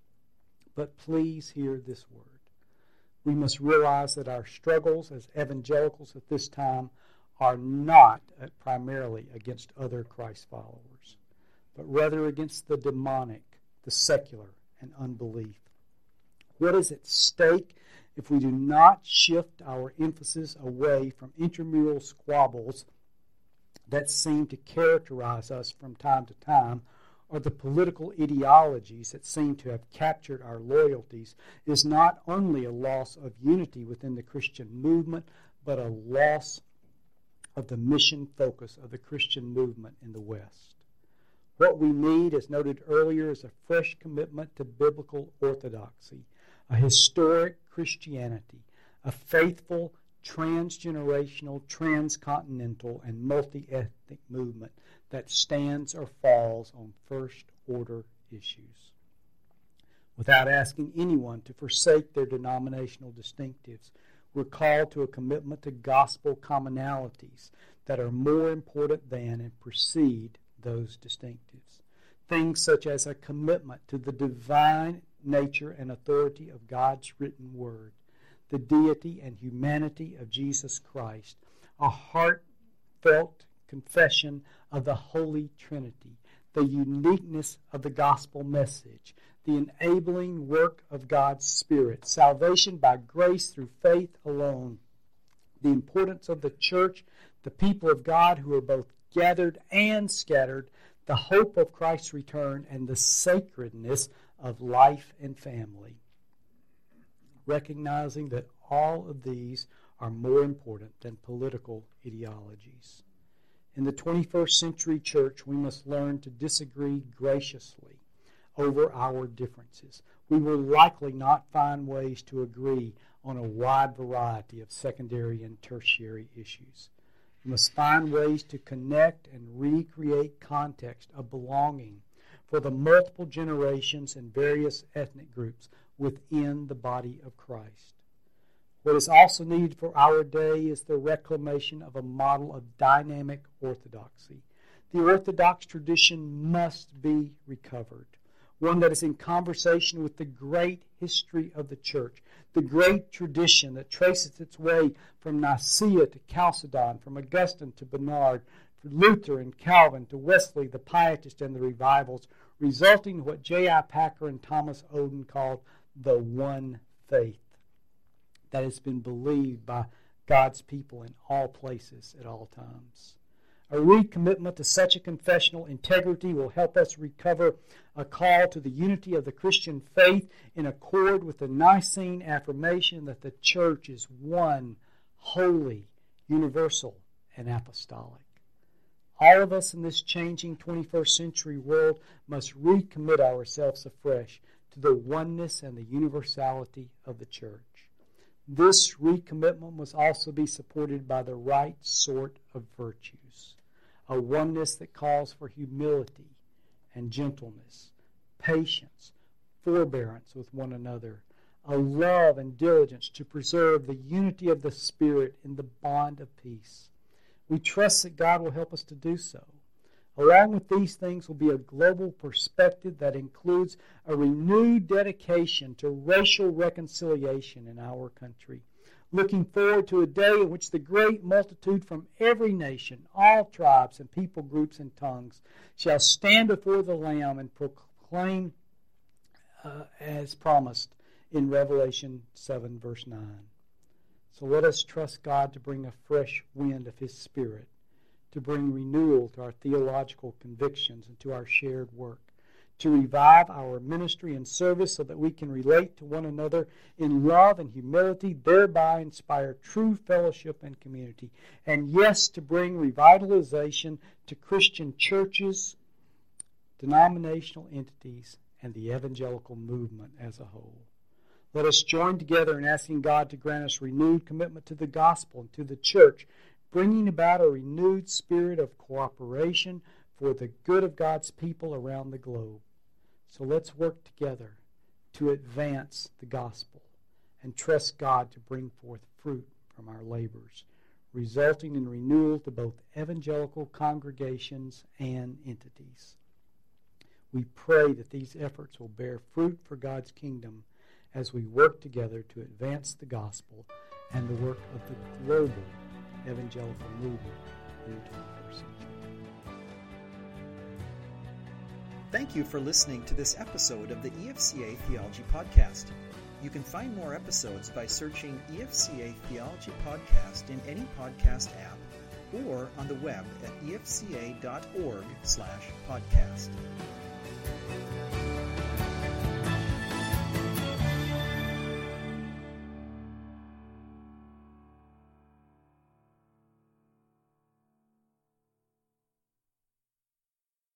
But please hear this word. We must realize that our struggles as evangelicals at this time are not primarily against other Christ followers, but rather against the demonic, the secular, and unbelief. What is at stake if we do not shift our emphasis away from intramural squabbles that seem to characterize us from time to time, or the political ideologies that seem to have captured our loyalties, is not only a loss of unity within the Christian movement, but a loss of the mission focus of the Christian movement in the West. What we need, as noted earlier, is a fresh commitment to biblical orthodoxy, a historic Christianity, a faithful, transgenerational, transcontinental, and multi-ethnic movement that stands or falls on first-order issues. Without asking anyone to forsake their denominational distinctives, We're called to a commitment to gospel commonalities that are more important than and precede those distinctives. Things such as a commitment to the divine nature and authority of God's written word, the deity and humanity of Jesus Christ, a heartfelt confession of the Holy Trinity, the uniqueness of the gospel message, the enabling work of God's Spirit, salvation by grace through faith alone, the importance of the church, the people of God who are both gathered and scattered, the hope of Christ's return, and the sacredness of life and family. Recognizing that all of these are more important than political ideologies. In the twenty-first century church, we must learn to disagree graciously over our differences. We will likely not find ways to agree on a wide variety of secondary and tertiary issues. We must find ways to connect and recreate context of belonging for the multiple generations and various ethnic groups within the body of Christ. What is also needed for our day is the reclamation of a model of dynamic orthodoxy. The Orthodox tradition must be recovered, one that is in conversation with the great history of the church, the great tradition that traces its way from Nicaea to Chalcedon, from Augustine to Bernard, from Luther and Calvin to Wesley, the Pietists and the Revivals, resulting in what J I Packer and Thomas Oden called the one faith that has been believed by God's people in all places at all times. A recommitment to such a confessional integrity will help us recover a call to the unity of the Christian faith in accord with the Nicene affirmation that the church is one, holy, universal, and apostolic. All of us in this changing twenty-first century world must recommit ourselves afresh to the oneness and the universality of the church. This recommitment must also be supported by the right sort of virtues, a oneness that calls for humility and gentleness, patience, forbearance with one another, a love and diligence to preserve the unity of the Spirit in the bond of peace. We trust that God will help us to do so. Along with these things will be a global perspective that includes a renewed dedication to racial reconciliation in our country, looking forward to a day in which the great multitude from every nation, all tribes and people groups and tongues, shall stand before the Lamb and proclaim uh, as promised in Revelation seven, verse nine. So let us trust God to bring a fresh wind of His Spirit, to bring renewal to our theological convictions and to our shared work, to revive our ministry and service so that we can relate to one another in love and humility, thereby inspire true fellowship and community. And yes, to bring revitalization to Christian churches, denominational entities, and the evangelical movement as a whole. Let us join together in asking God to grant us renewed commitment to the gospel and to the church, bringing about a renewed spirit of cooperation for the good of God's people around the globe. So let's work together to advance the gospel and trust God to bring forth fruit from our labors, resulting in renewal to both evangelical congregations and entities. We pray that these efforts will bear fruit for God's kingdom as we work together to advance the gospel and the work of the global evangelical movement in the twenty-first century. Thank you for listening to this episode of the E F C A Theology Podcast. You can find more episodes by searching E F C A Theology Podcast in any podcast app or on the web at e f c a dot org slash podcast.